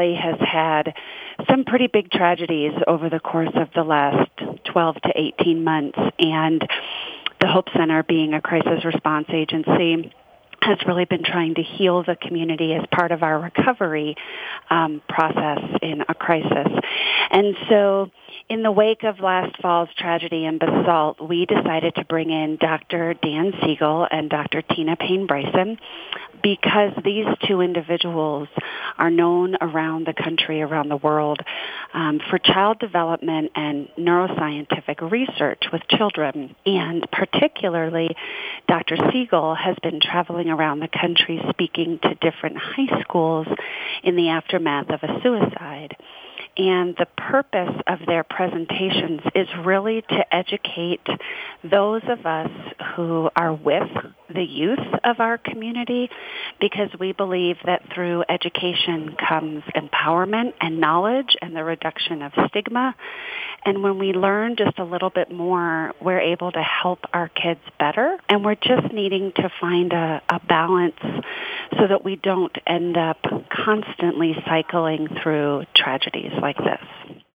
Valley has had some pretty big tragedies over the course of the last 12 to 18 months, and the Hope Center, being a crisis response agency, has really been trying to heal the community as part of our recovery process in a crisis. And so in the wake of last fall's tragedy in Basalt, we decided to bring in Dr. Dan Siegel and Dr. Tina Payne-Bryson, because these two individuals are known around the country, around the world, for child development and neuroscientific research with children. And particularly, Dr. Siegel has been traveling around the country speaking to different high schools in the aftermath of a suicide. And the purpose of their presentations is really to educate those of us who are with the youth of our community, because we believe that through education comes empowerment and knowledge and the reduction of stigma. And when we learn just a little bit more, we're able to help our kids better. And we're just needing to find a balance so that we don't end up constantly cycling through tragedies like this.